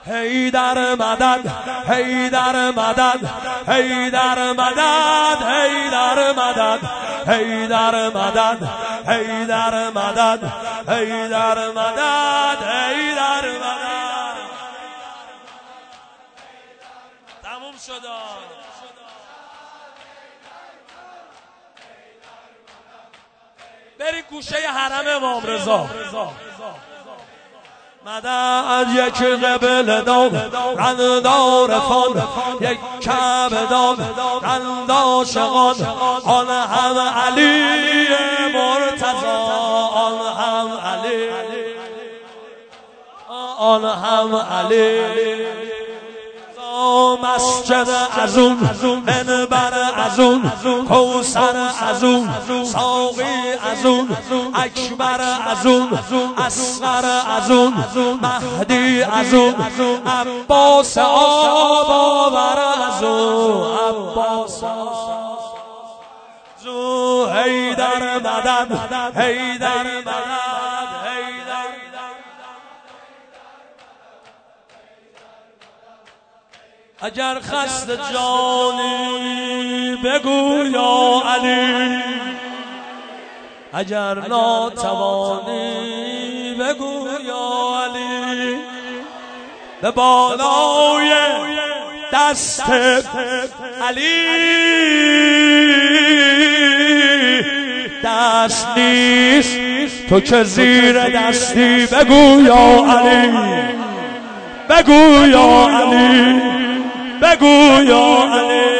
حیدر مدد حیدر مدد حیدر مدد حیدر مدد حیدر مدد حیدر مدد حیدر مدد حیدر مدد. تموم شد. برید گوشه حرم امام رضا. مدد یک قبل دام رندار فان، یک کعبه دام رند عاشقان، آن هم علی مرتضی، آن هم علی، آن هم علی. مسجد ازون، منبر ازون، کوثر ازون، ساقی ازون، اکبر ازون، اصغر ازون، مهدی ازون، عباس آب آور ازون، عباس ازون. حیدر مدد حیدر مدد. اگر خسته جانی بگو یا علی، اگر ناتوانی بگو یا علی. به بالای دست علی دست نیست، تو که زیر دستی بگو یا علی، بگو یا علی، بگو یا علی.